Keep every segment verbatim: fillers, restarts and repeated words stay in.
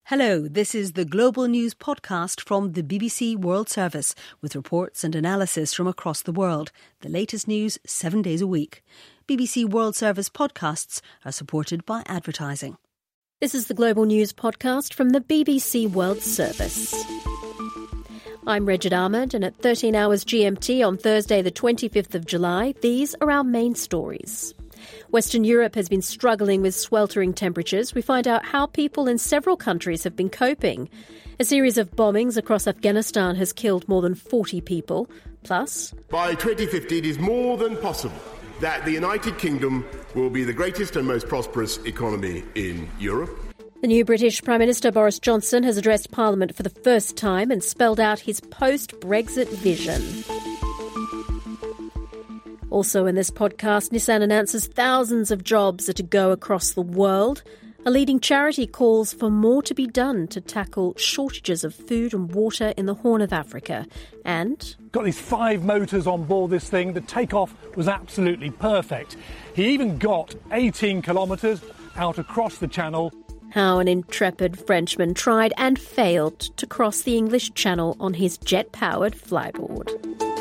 Hello, this is the Global News podcast from the B B C World Service with reports and analysis from across the world. The latest news seven days a week. B B C World Service podcasts are supported by advertising. This is the Global News podcast from the B B C World Service. I'm Regid Ahmed, and at thirteen hours G M T on Thursday the twenty-fifth of July, these are our main stories. Western Europe has been struggling with sweltering temperatures. We find out how people in several countries have been coping. A series of bombings across Afghanistan has killed more than forty people. Plus, by twenty fifty, it is more than possible that the United Kingdom will be the greatest and most prosperous economy in Europe. The new British Prime Minister Boris Johnson has addressed Parliament for the first time and spelled out his post-Brexit vision. Also in this podcast, Nissan announces thousands of jobs are to go across the world. A leading charity calls for more to be done to tackle shortages of food and water in the Horn of Africa. And got these five motors on board this thing. The takeoff was absolutely perfect. He even got eighteen kilometres out across the channel. How an intrepid Frenchman tried and failed to cross the English Channel on his jet-powered flyboard.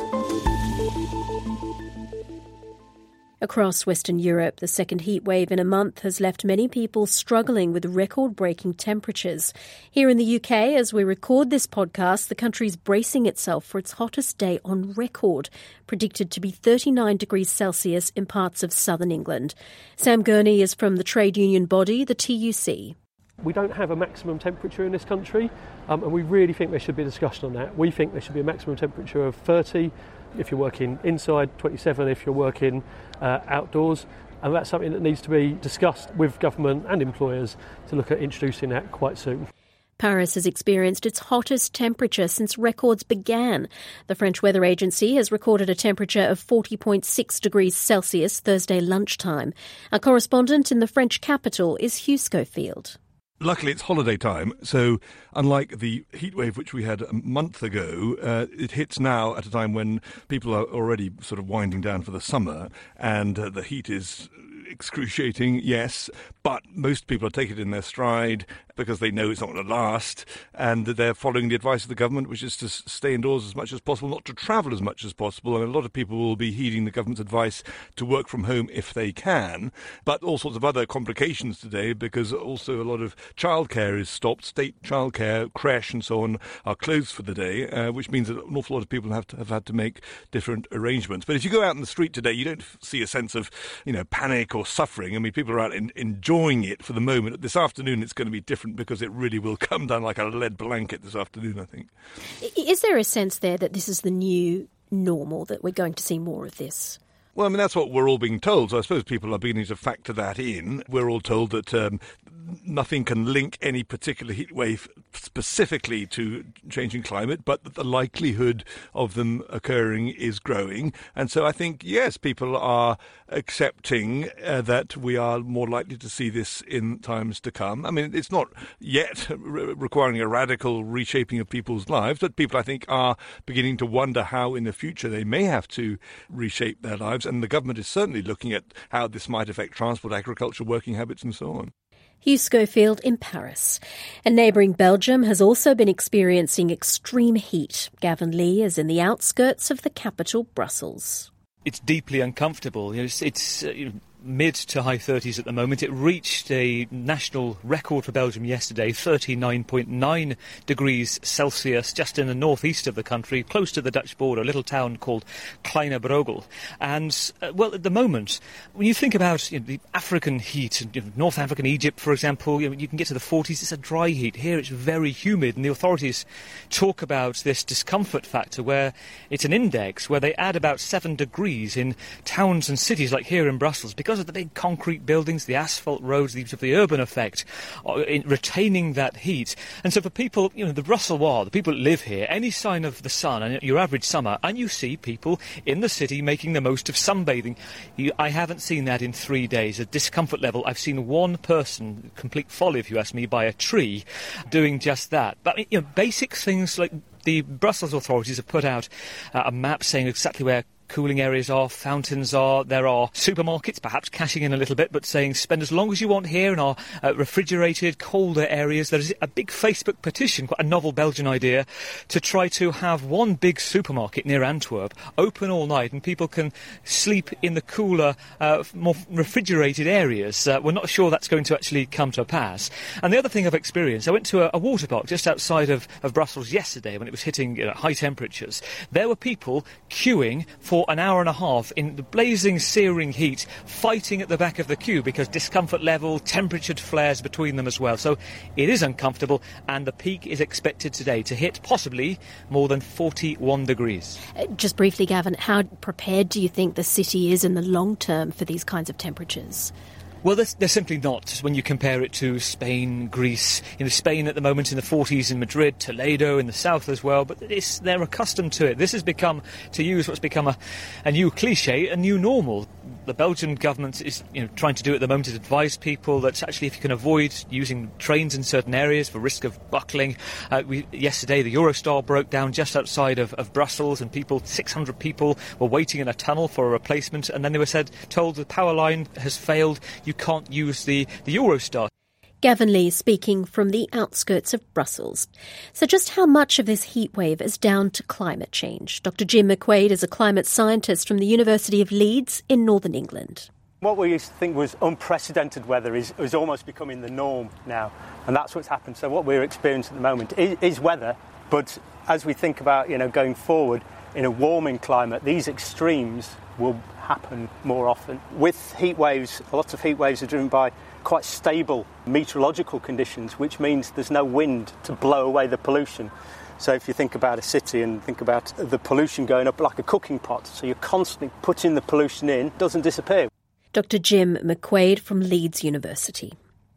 Across Western Europe, the second heat wave in a month has left many people struggling with record-breaking temperatures. Here in the U K, as we record this podcast, the country's bracing itself for its hottest day on record, predicted to be thirty-nine degrees Celsius in parts of southern England. Sam Gurney is from the trade union body, the T U C. We don't have a maximum temperature in this country, um, and we really think there should be a discussion on that. We think there should be a maximum temperature of thirty if you're working inside, twenty-seven if you're working uh, outdoors, and that's something that needs to be discussed with government and employers to look at introducing that quite soon. Paris has experienced its hottest temperature since records began. The French Weather Agency has recorded a temperature of forty point six degrees Celsius Thursday lunchtime. Our correspondent in the French capital is Hugh Schofield. Luckily, it's holiday time, so unlike the heatwave which we had a month ago, uh, it hits now at a time when people are already sort of winding down for the summer, and uh, the heat is excruciating, yes, but most people are taking it in their stride because they know it's not going to last, and they're following the advice of the government, which is to stay indoors as much as possible, not to travel as much as possible, and a lot of people will be heeding the government's advice to work from home if they can, but all sorts of other complications today, because also a lot of childcare is stopped. State childcare, creche and so on are closed for the day, uh, which means that an awful lot of people have to have had to make different arrangements. But if you go out in the street today, you don't see a sense of, you know, panic or suffering. I mean, people are out in, enjoying it for the moment. This afternoon it's going to be different because it really will come down like a lead blanket this afternoon, I think. Is there a sense there that this is the new normal, that we're going to see more of this? Well, I mean, that's what we're all being told, so I suppose people are beginning to factor that in. We're all told that um, nothing can link any particular heat wave specifically to changing climate, but that the likelihood of them occurring is growing. And so I think, yes, people are accepting uh, that we are more likely to see this in times to come. I mean, it's not yet re- requiring a radical reshaping of people's lives, but people, I think, are beginning to wonder how in the future they may have to reshape their lives. And the government is certainly looking at how this might affect transport, agriculture, working habits and so on. Hugh Schofield in Paris. And neighbouring Belgium has also been experiencing extreme heat. Gavin Lee is in the outskirts of the capital, Brussels. It's deeply uncomfortable. You know, it's, it's uh, you know, mid to high thirties at the moment. It reached a national record for Belgium yesterday, thirty-nine point nine degrees Celsius, just in the northeast of the country, close to the Dutch border, a little town called Kleine Brogel. And, uh, well, at the moment, when you think about you know, the African heat, you know, North African Egypt, for example, you know, you can get to the forties, it's a dry heat. Here it's very humid, and the authorities talk about this discomfort factor where it's an index where they add about seven degrees in towns and cities like here in Brussels, because of the big concrete buildings, the asphalt roads, the, the urban effect, uh, in retaining that heat. And so for people, you know, the Brussels, the people that live here, any sign of the sun, and your average summer, and you see people in the city making the most of sunbathing. You, I haven't seen that in three days. At discomfort level, I've seen one person, complete folly if you ask me, by a tree, doing just that. But, you know, basic things like the Brussels authorities have put out uh, a map saying exactly where cooling areas are, fountains are. There are supermarkets, perhaps cashing in a little bit, but saying spend as long as you want here in our uh, refrigerated, colder areas. There's a big Facebook petition, quite a novel Belgian idea, to try to have one big supermarket near Antwerp open all night, and people can sleep in the cooler, uh, more refrigerated areas. Uh, we're not sure that's going to actually come to pass. And the other thing I've experienced, I went to a, a water park just outside of, of Brussels yesterday when it was hitting uh, high temperatures. There were people queuing for an hour and a half in the blazing, searing heat, fighting at the back of the queue because discomfort level, temperature flares between them as well. So it is uncomfortable, and the peak is expected today to hit possibly more than forty-one degrees. Uh, just briefly, Gavin, how prepared do you think the city is in the long term for these kinds of temperatures? Well, they're, they're simply not when you compare it to Spain, Greece. You know, Spain at the moment in the forties in Madrid, Toledo in the south as well, but it's, they're accustomed to it. This has become, to use what's become a, a new cliche, a new normal. The Belgian government is you know, trying to do at the moment is advise people that actually if you can avoid using trains in certain areas for risk of buckling. Uh, we, yesterday the Eurostar broke down just outside of, of Brussels, and people, six hundred people were waiting in a tunnel for a replacement, and then they were said, told the power line has failed, you can't use the, the Eurostar. Gavin Lee speaking from the outskirts of Brussels. So just how much of this heatwave is down to climate change? Doctor Jim McQuaid is a climate scientist from the University of Leeds in northern England. What we used to think was unprecedented weather is, is almost becoming the norm now, and that's what's happened. So what we're experiencing at the moment is, is weather, but as we think about you know going forward in a warming climate, these extremes will happen more often. With heat waves, lots of heat waves are driven by quite stable meteorological conditions, which means there's no wind to blow away the pollution. So if you think about a city and think about the pollution going up like a cooking pot, so you're constantly putting the pollution in, it doesn't disappear. Doctor Jim McQuaid from Leeds University.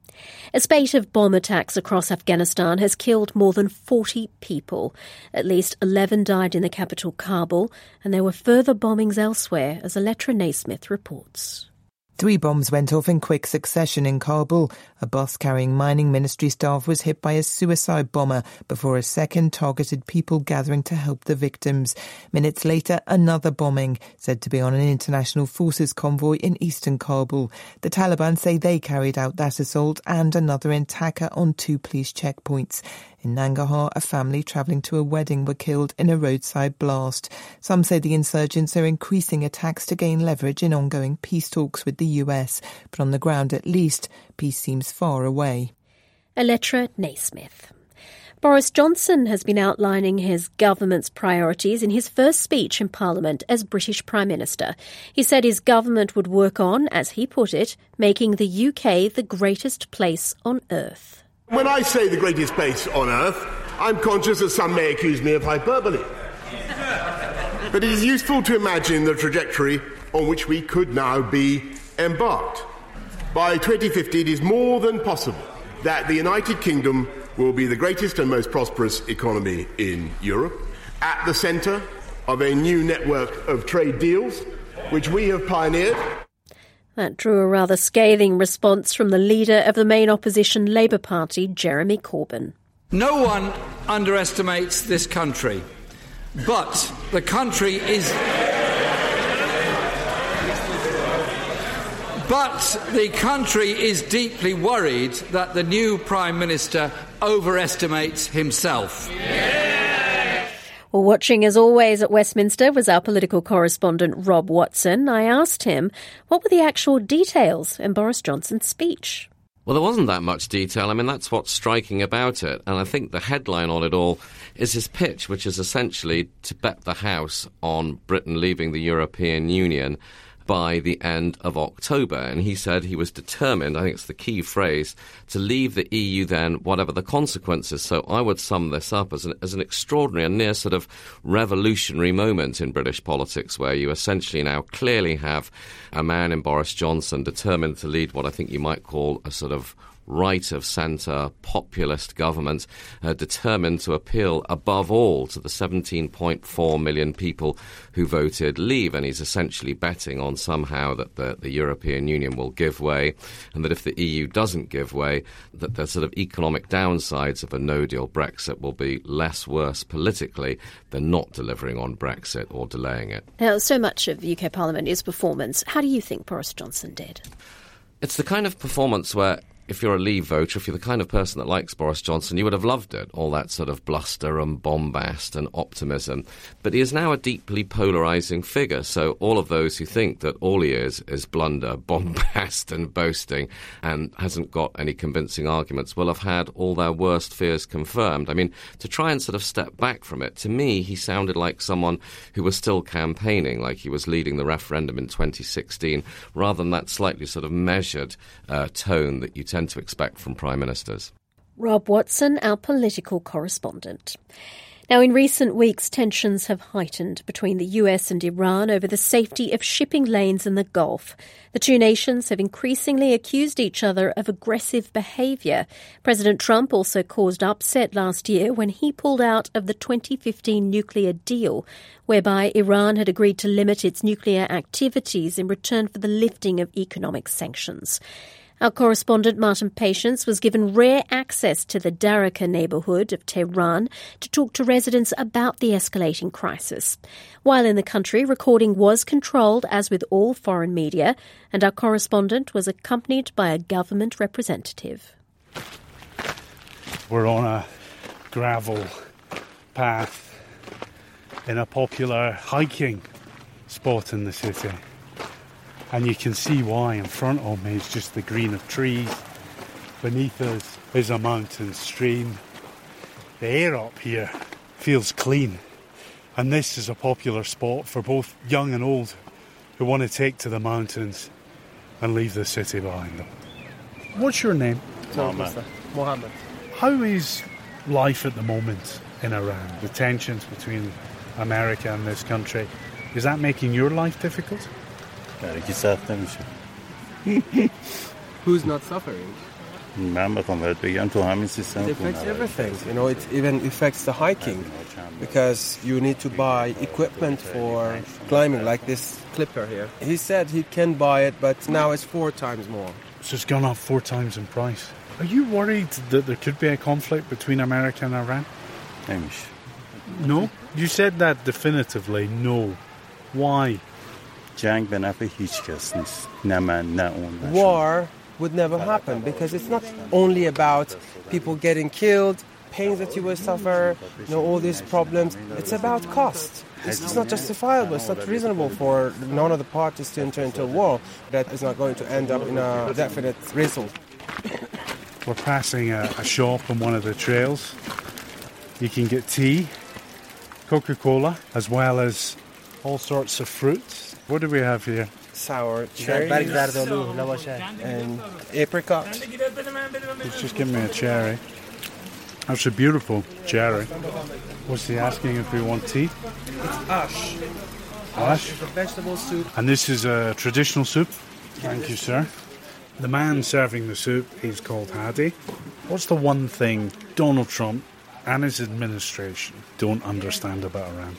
A spate of bomb attacks across Afghanistan has killed more than forty people. At least eleven died in the capital, Kabul, and there were further bombings elsewhere, as Alletra Naismith reports. Three bombs went off in quick succession in Kabul. A bus carrying mining ministry staff was hit by a suicide bomber before a second targeted people gathering to help the victims. Minutes later, another bombing, said to be on an international forces convoy in eastern Kabul. The Taliban say they carried out that assault and another in Taka on two police checkpoints. In Nangarhar, a family travelling to a wedding were killed in a roadside blast. Some say the insurgents are increasing attacks to gain leverage in ongoing peace talks with the U S. But on the ground, at least, peace seems far away. Alletra Naismith. Boris Johnson has been outlining his government's priorities in his first speech in Parliament as British Prime Minister. He said his government would work on, as he put it, making the U K the greatest place on earth. When I say the greatest place on earth, I'm conscious that some may accuse me of hyperbole. But it is useful to imagine the trajectory on which we could now be embarked. By twenty fifty, it is more than possible that the United Kingdom will be the greatest and most prosperous economy in Europe, at the centre of a new network of trade deals, which we have pioneered. That drew a rather scathing response from the leader of the main opposition Labour Party, Jeremy Corbyn. No one underestimates this country, but the country is... But the country is deeply worried that the new Prime Minister overestimates himself. Yeah. Well, watching as always at Westminster was our political correspondent Rob Watson. I asked him what were the actual details in Boris Johnson's speech. Well, there wasn't that much detail. I mean, that's what's striking about it. And I think the headline on it all is his pitch, which is essentially to bet the House on Britain leaving the European Union by the end of October. And he said he was determined, I think it's the key phrase, to leave the E U then, whatever the consequences. So I would sum this up as an, as an extraordinary and near sort of revolutionary moment in British politics, where you essentially now clearly have a man in Boris Johnson determined to lead what I think you might call a sort of right-of-centre populist government uh, determined to appeal above all to the seventeen point four million people who voted leave. And he's essentially betting on somehow that the, the European Union will give way, and that if the E U doesn't give way, that the sort of economic downsides of a no-deal Brexit will be less worse politically than not delivering on Brexit or delaying it. Now, so much of U K Parliament is performance. How do you think Boris Johnson did? It's the kind of performance where, if you're a Leave voter, if you're the kind of person that likes Boris Johnson, you would have loved it, all that sort of bluster and bombast and optimism. But he is now a deeply polarising figure, so all of those who think that all he is is blunder, bombast and boasting and hasn't got any convincing arguments will have had all their worst fears confirmed. I mean, to try and sort of step back from it, to me he sounded like someone who was still campaigning, like he was leading the referendum in twenty sixteen, rather than that slightly sort of measured uh, tone that you tend to expect from prime ministers. Rob Watson, our political correspondent. Now, in recent weeks, tensions have heightened between the U S and Iran over the safety of shipping lanes in the Gulf. The two nations have increasingly accused each other of aggressive behaviour. President Trump also caused upset last year when he pulled out of the twenty fifteen nuclear deal, whereby Iran had agreed to limit its nuclear activities in return for the lifting of economic sanctions. Our correspondent Martin Patience was given rare access to the Daraka neighbourhood of Tehran to talk to residents about the escalating crisis. While in the country, recording was controlled, as with all foreign media, and our correspondent was accompanied by a government representative. We're on a gravel path in a popular hiking spot in the city. And you can see why. In front of me is just the green of trees. Beneath us is a mountain stream. The air up here feels clean. And this is a popular spot for both young and old who want to take to the mountains and leave the city behind them. What's your name? Mohammed. Mohammed. How is life at the moment in Iran? The tensions between America and this country. Is that making your life difficult? Who's not suffering? It affects everything. You know, it even affects the hiking because you need to buy equipment for climbing, like this clipper here. He said he can buy it, but now it's four times more. So it's gone up four times in price. Are you worried that there could be a conflict between America and Iran? No? You said that definitively, no. Why? War would never happen because it's not only about people getting killed, pains that you will suffer, you know, all these problems. It's about cost. It's just not justifiable. It's not reasonable for none of the parties to enter into a war that is not going to end up in a definite result. We're passing a, a shop on one of the trails. You can get tea, Coca-Cola, as well as all sorts of fruits. What do we have here? Sour cherries and apricot. Let's just give me a cherry. That's a beautiful cherry. What's he asking if we want tea? It's ash. Ash? It's a vegetable soup. And this is a traditional soup? Thank you, sir. The man serving the soup, he's called Hadi. What's the one thing Donald Trump and his administration don't understand about Iran?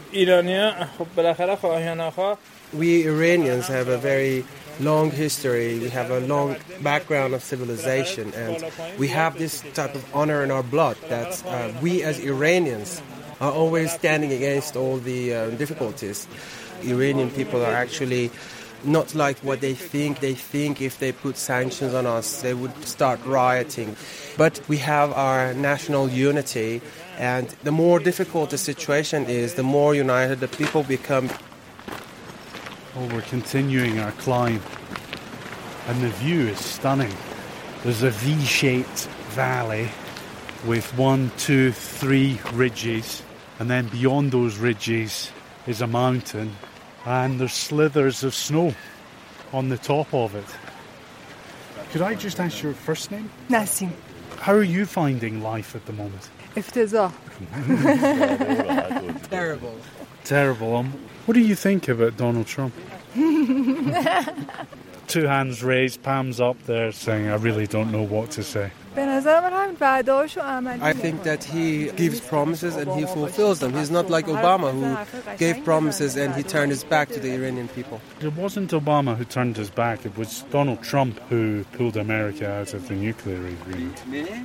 We Iranians have a very long history. We have a long background of civilization, and we have this type of honor in our blood that uh, we as Iranians are always standing against all the uh, difficulties. Iranian people are actually not like what they think. They think if they put sanctions on us, they would start rioting. But we have our national unity, and the more difficult the situation is, the more united the people become. Well, we're continuing our climb, and the view is stunning. There's a V-shaped valley with one, two, three ridges, and then beyond those ridges is a mountain, and there's slithers of snow on the top of it. Could I just ask your first name? Nasim. How are you finding life at the moment? افتضاح. Terrible. Terrible. Um, what do you think about Donald Trump? two hands raised, palms up there, saying, I really don't know what to say. I think that he gives promises and he fulfills them. He's not like Obama, who gave promises and he turned his back to the Iranian people. It wasn't Obama who turned his back. It was Donald Trump who pulled America out of the nuclear agreement.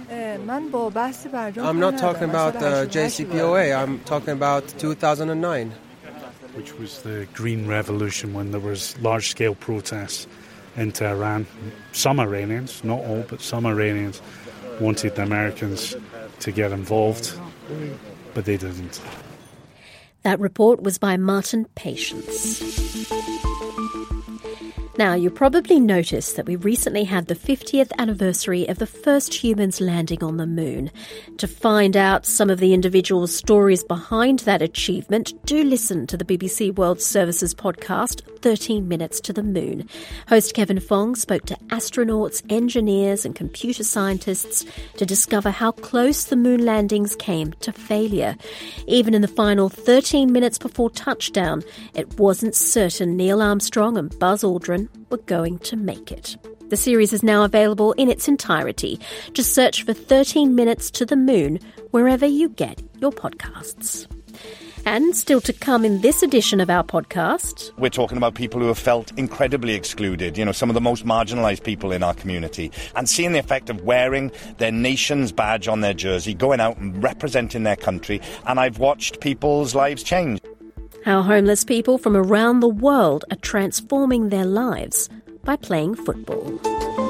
I'm not talking about the J C P O A. I'm talking about two thousand nine. Which was the Green Revolution, when there was large-scale protests in Tehran. Some Iranians, not all, but some Iranians wanted the Americans to get involved, but they didn't. That report was by Martin Patience. Now, you probably noticed that we recently had the fiftieth anniversary of the first humans landing on the moon. To find out some of the individual stories behind that achievement, do listen to the B B C World Service's podcast, thirteen minutes to the Moon. Host Kevin Fong spoke to astronauts, engineers and computer scientists to discover how close the moon landings came to failure. Even in the final thirteen minutes before touchdown, it wasn't certain Neil Armstrong and Buzz Aldrin were going to make it. The series is now available in its entirety. Just search for thirteen minutes to the Moon wherever you get your podcasts. And still to come in this edition of our podcast, we're talking about people who have felt incredibly excluded, you know, some of the most marginalised people in our community, and seeing the effect of wearing their nation's badge on their jersey, going out and representing their country, and I've watched people's lives change. How homeless people from around the world are transforming their lives by playing football.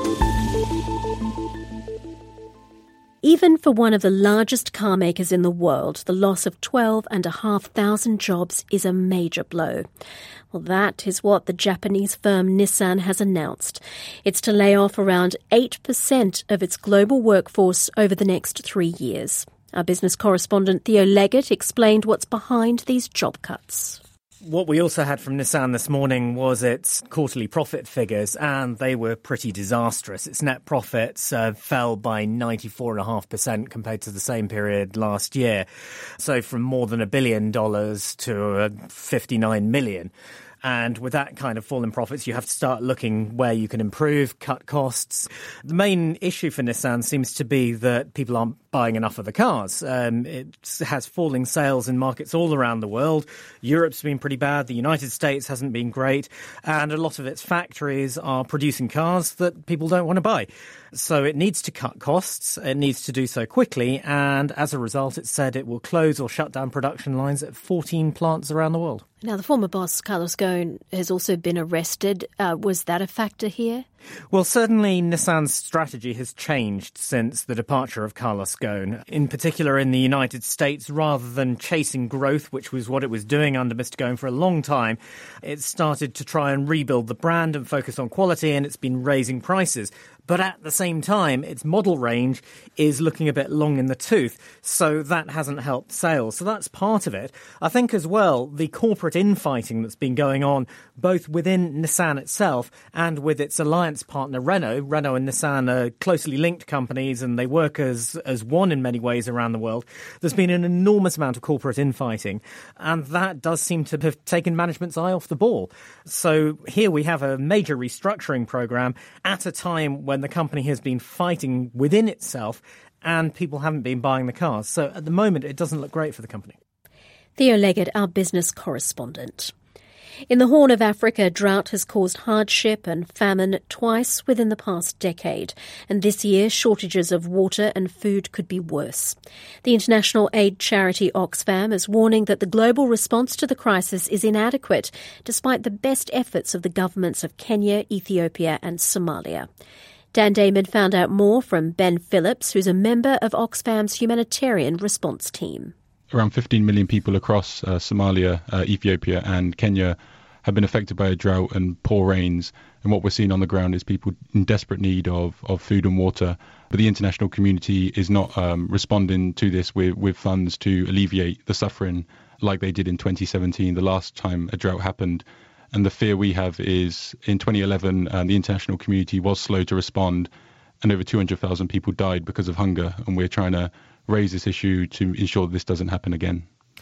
Even for one of the largest car makers in the world, the loss of twelve and a half thousand jobs is a major blow. Well, that is what the Japanese firm Nissan has announced. It's to lay off around eight percent of its global workforce over the next three years. Our business correspondent Theo Leggett explained what's behind these job cuts. What we also had from Nissan this morning was its quarterly profit figures, and they were pretty disastrous. Its net profits uh, fell by ninety-four point five percent compared to the same period last year. So from more than a billion dollars to uh, fifty-nine million. And with that kind of fall in profits, you have to start looking where you can improve, cut costs. The main issue for Nissan seems to be that people aren't buying enough of the cars. Um, it has falling sales in markets all around the world. Europe's been pretty bad. The United States hasn't been great. And a lot of its factories are producing cars that people don't want to buy. So it needs to cut costs. It needs to do so quickly. And as a result, it said it will close or shut down production lines at fourteen plants around the world. Now, the former boss, Carlos Ghosn, has also been arrested. Uh, was that a factor here? Well, certainly Nissan's strategy has changed since the departure of Carlos Ghosn. In particular, in the United States, rather than chasing growth, which was what it was doing under Mister Ghosn for a long time, it started to try and rebuild the brand and focus on quality, and it's been raising prices. But at the same time, its model range is looking a bit long in the tooth, so that hasn't helped sales. So that's part of it. I think as well, the corporate infighting that's been going on both within Nissan itself and with its alliance partner Renault. Renault and Nissan are closely linked companies and they work as, as one in many ways around the world. There's been an enormous amount of corporate infighting, and that does seem to have taken management's eye off the ball. So here we have a major restructuring program at a time when the company has been fighting within itself and people haven't been buying the cars. So at the moment, it doesn't look great for the company. Theo Leggett, our business correspondent. In the Horn of Africa, drought has caused hardship and famine twice within the past decade, and this year shortages of water and food could be worse. The international aid charity Oxfam is warning that the global response to the crisis is inadequate, despite the best efforts of the governments of Kenya, Ethiopia and Somalia. Dan Damon found out more from Ben Phillips, who's a member of Oxfam's humanitarian response team. Around fifteen million people across uh, Somalia, uh, Ethiopia and Kenya have been affected by a drought and poor rains. And what we're seeing on the ground is people in desperate need of, of food and water. But the international community is not um, responding to this with, with funds to alleviate the suffering like they did in twenty seventeen, the last time a drought happened. And the fear we have is in twenty eleven, uh, the international community was slow to respond and over two hundred thousand people died because of hunger. And we're trying to raise this issue to ensure that this doesn't happen again.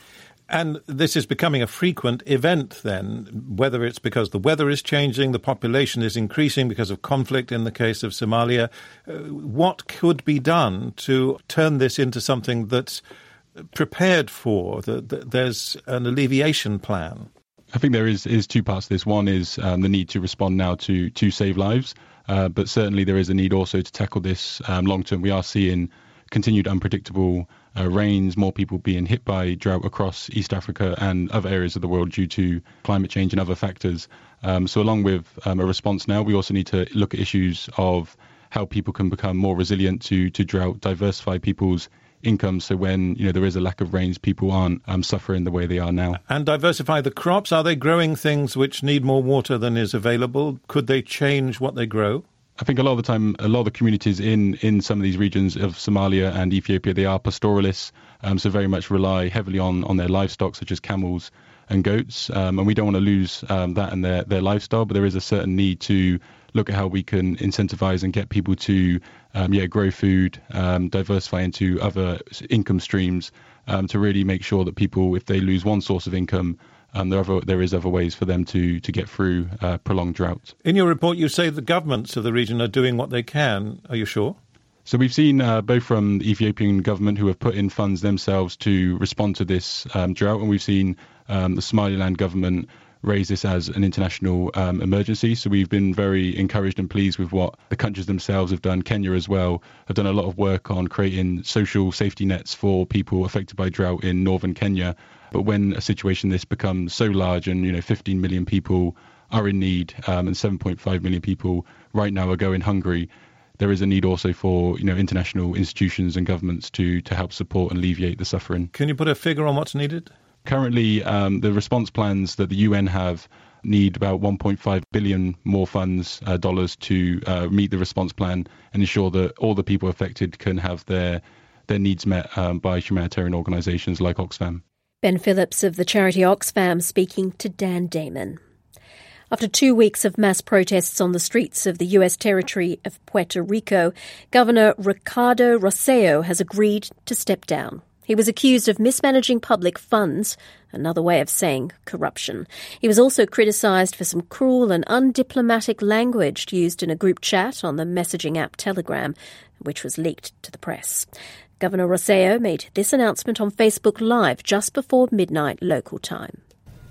And this is becoming a frequent event then, whether it's because the weather is changing, the population is increasing because of conflict in the case of Somalia. Uh, what could be done to turn this into something that's prepared for, that, that there's an alleviation plan? I think there is, is two parts to this. One is um, the need to respond now to, to save lives, uh, but certainly there is a need also to tackle this um, long term. We are seeing continued unpredictable uh, rains, more people being hit by drought across East Africa and other areas of the world due to climate change and other factors. Um, so along with um, a response now, we also need to look at issues of how people can become more resilient to, to drought, diversify people's income, so when you know there is a lack of rains, people aren't um, suffering the way they are now. And diversify the crops. Are they growing things which need more water than is available? Could they change what they grow? I think a lot of the time, a lot of the communities in, in some of these regions of Somalia and Ethiopia, they are pastoralists, um, so very much rely heavily on, on their livestock, such as camels and goats. Um, and we don't want to lose um, that and their, their lifestyle, but there is a certain need to look at how we can incentivize and get people to um, yeah, grow food, um, diversify into other income streams, um, to really make sure that people, if they lose one source of income, Um, there, are other, there is other ways for them to, to get through uh, prolonged drought. In your report, you say the governments of the region are doing what they can. Are you sure? So we've seen uh, both from the Ethiopian government, who have put in funds themselves to respond to this um, drought, and we've seen um, the Somaliland government raise this as an international um, emergency. So we've been very encouraged and pleased with what the countries themselves have done. Kenya as well have done a lot of work on creating social safety nets for people affected by drought in northern Kenya. But when a situation this becomes so large, and you know fifteen million people are in need, um, and seven point five million people right now are going hungry, there is a need also for you know international institutions and governments to to help support and alleviate the suffering. Can you put a figure on what's needed? Currently, um, the response plans that the U N have need about one point five billion more funds, uh, dollars, to uh, meet the response plan and ensure that all the people affected can have their their needs met um, by humanitarian organisations like Oxfam. Ben Phillips of the charity Oxfam speaking to Dan Damon. After two weeks of mass protests on the streets of the U S territory of Puerto Rico, Governor Ricardo Rosselló has agreed to step down. He was accused of mismanaging public funds, another way of saying corruption. He was also criticised for some cruel and undiplomatic language used in a group chat on the messaging app Telegram, which was leaked to the press. Governor Rosselló made this announcement on Facebook Live just before midnight local time.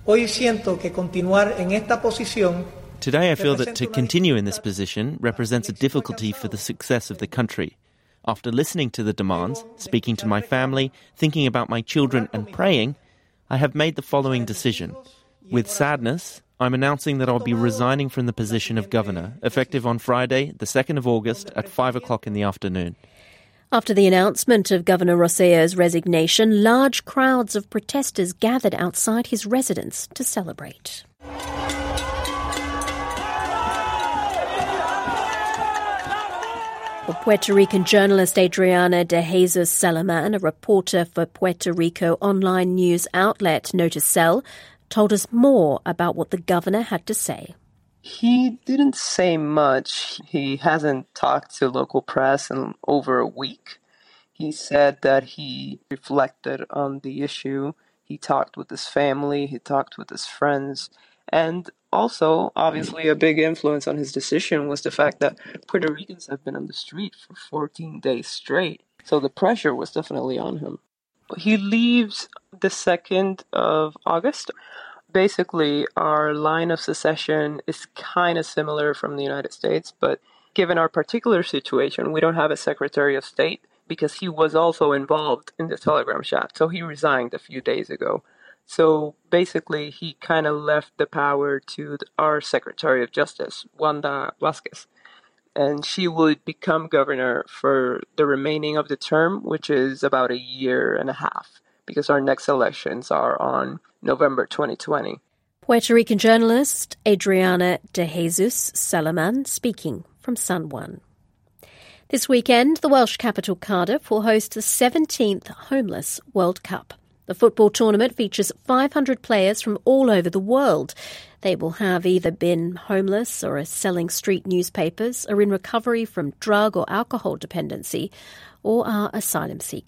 Today I feel that to continue in this position represents a difficulty for the success of the country. After listening to the demands, speaking to my family, thinking about my children and praying, I have made the following decision. With sadness, I'm announcing that I'll be resigning from the position of governor, effective on Friday, the second of August at five o'clock in the afternoon. After the announcement of Governor Rosselló's resignation, large crowds of protesters gathered outside his residence to celebrate. Well, Puerto Rican journalist Adriana de Jesus Salaman, a reporter for Puerto Rico online news outlet Noticel, told us more about what the governor had to say. He didn't say much. He hasn't talked to local press in over a week. He said that he reflected on the issue. He talked with his family. He talked with his friends. And also, obviously, a big influence on his decision was the fact that Puerto Ricans have been on the street for fourteen days straight. So the pressure was definitely on him. He leaves the second of August. Basically, our line of secession is kind of similar from the United States, but given our particular situation, we don't have a Secretary of State because he was also involved in the Telegram chat. So he resigned a few days ago. So basically, he kind of left the power to our Secretary of Justice, Wanda Vázquez. And she would become governor for the remaining of the term, which is about a year and a half, because our next elections are on November twenty twenty. Puerto Rican journalist Adriana de Jesus Salaman speaking from Sun One. This weekend, the Welsh capital Cardiff will host the seventeenth Homeless World Cup. The football tournament features five hundred players from all over the world. They will have either been homeless or are selling street newspapers, are in recovery from drug or alcohol dependency, or are asylum seekers.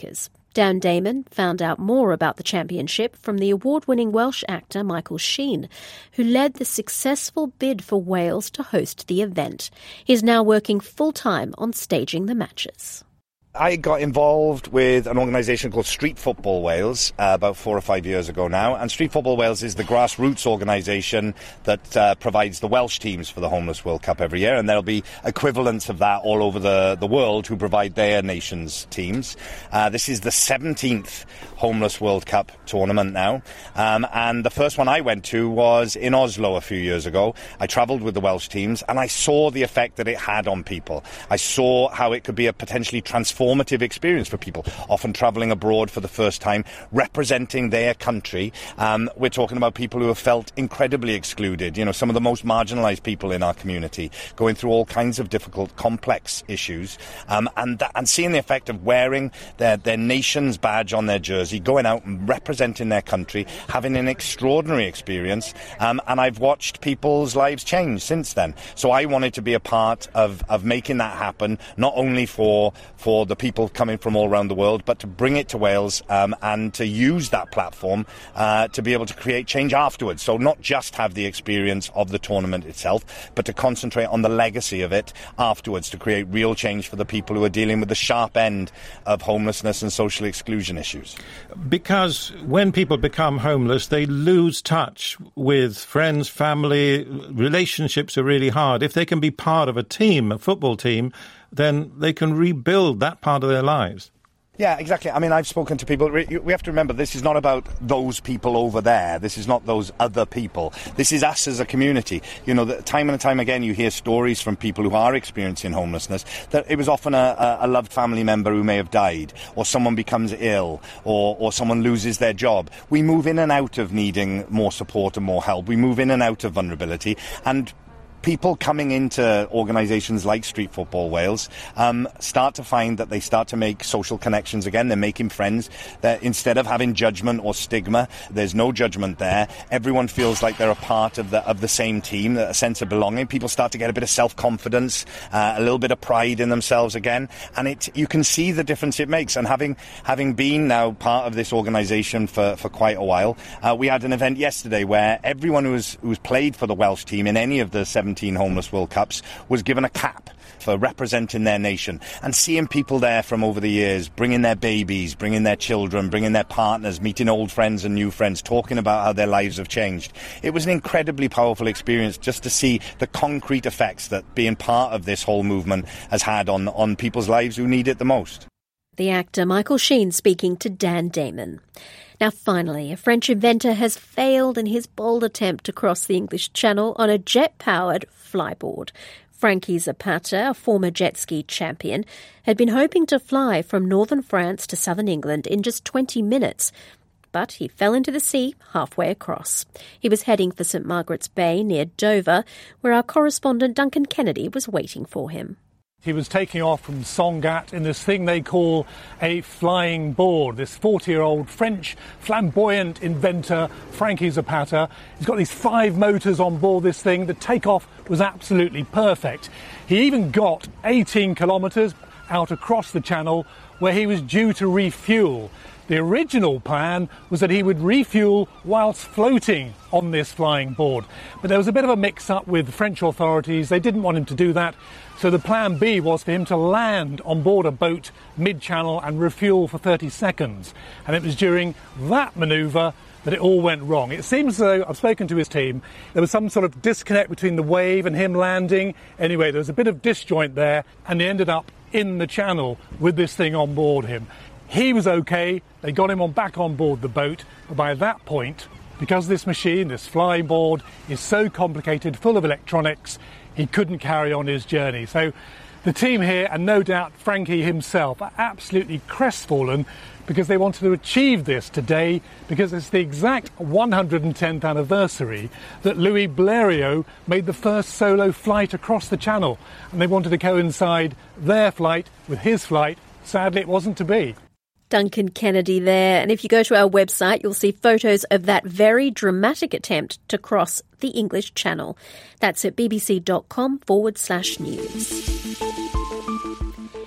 Dan Damon found out more about the championship from the award-winning Welsh actor Michael Sheen, who led the successful bid for Wales to host the event. He's now working full-time on staging the matches. I got involved with an organisation called Street Football Wales uh, about four or five years ago now, and Street Football Wales is the grassroots organisation that uh, provides the Welsh teams for the Homeless World Cup every year, and there'll be equivalents of that all over the, the world who provide their nation's teams. Uh, this is the seventeenth Homeless World Cup tournament now, um, and the first one I went to was in Oslo a few years ago. I travelled with the Welsh teams, and I saw the effect that it had on people. I saw how it could be a potentially transformative formative experience for people, often travelling abroad for the first time, representing their country. Um, we're talking about people who have felt incredibly excluded, you know, some of the most marginalised people in our community, going through all kinds of difficult, complex issues, um, and, th- and seeing the effect of wearing their, their nation's badge on their jersey, going out and representing their country, having an extraordinary experience, um, and I've watched people's lives change since then. So I wanted to be a part of, of making that happen, not only for, for the people coming from all around the world, but to bring it to Wales um, and to use that platform uh, to be able to create change afterwards. So not just have the experience of the tournament itself, but to concentrate on the legacy of it afterwards to create real change for the people who are dealing with the sharp end of homelessness and social exclusion issues. Because when people become homeless, they lose touch with friends, family, relationships are really hard. If they can be part of a team, a football team, then they can rebuild that part of their lives. Yeah, exactly. I mean, I've spoken to people. We have to remember, this is not about those people over there. This is not those other people. This is us as a community. You know, time and time again, you hear stories from people who are experiencing homelessness that it was often a, a loved family member who may have died, or someone becomes ill, or, or someone loses their job. We move in and out of needing more support and more help. We move in and out of vulnerability. And people coming into organisations like Street Football Wales um, start to find that they start to make social connections again. They're making friends. They're, instead of having judgment or stigma, there's no judgment there. Everyone feels like they're a part of the of the same team, a sense of belonging. People start to get a bit of self-confidence, uh, a little bit of pride in themselves again, and it you can see the difference it makes. And having having been now part of this organisation for, for quite a while, uh, we had an event yesterday where everyone who was who's played for the Welsh team in any of the seventeen Homeless World Cups was given a cap for representing their nation, and seeing people there from over the years bringing their babies, bringing their children, bringing their partners, meeting old friends and new friends, talking about how their lives have changed. It was an incredibly powerful experience just to see the concrete effects that being part of this whole movement has had on, on people's lives who need it the most. The actor Michael Sheen speaking to Dan Damon. Now, finally, a French inventor has failed in his bold attempt to cross the English Channel on a jet-powered flyboard. Frankie Zapata, a former jet ski champion, had been hoping to fly from northern France to southern England in just twenty minutes, but he fell into the sea halfway across. He was heading for Saint Margaret's Bay near Dover, where our correspondent Duncan Kennedy was waiting for him. He was taking off from Sangatte in this thing they call a flying board. This forty-year-old French flamboyant inventor, Frankie Zapata, he's got these five motors on board this thing. The takeoff was absolutely perfect. He even got eighteen kilometres out across the channel where he was due to refuel. The original plan was that he would refuel whilst floating on this flying board. But there was a bit of a mix-up with the French authorities. They didn't want him to do that. So the plan B was for him to land on board a boat mid-channel and refuel for thirty seconds. And it was during that manoeuvre that it all went wrong. It seems as though, I've spoken to his team, there was some sort of disconnect between the wave and him landing. Anyway, there was a bit of disjoint there, and they ended up in the channel with this thing on board him. He was okay, they got him on back on board the boat, but by that point, because this machine, this flying board, is so complicated, full of electronics, he couldn't carry on his journey. So the team here, and no doubt Frankie himself, are absolutely crestfallen because they wanted to achieve this today, because it's the exact one hundred tenth anniversary that Louis Blériot made the first solo flight across the channel, and they wanted to coincide their flight with his flight. Sadly, it wasn't to be. Duncan Kennedy there. And if you go to our website, you'll see photos of that very dramatic attempt to cross the English Channel. That's at bbc.com forward slash news. That's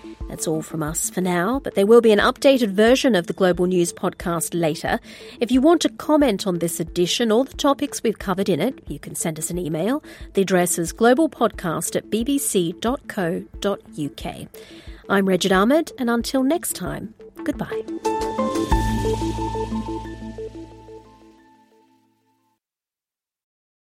That's all from us for now, but there will be an updated version of the Global News podcast later. If you want to comment on this edition or the topics we've covered in it, you can send us an email. The address is globalpodcast at b b c dot co dot u k. I'm Regid Ahmed, and until next time, goodbye.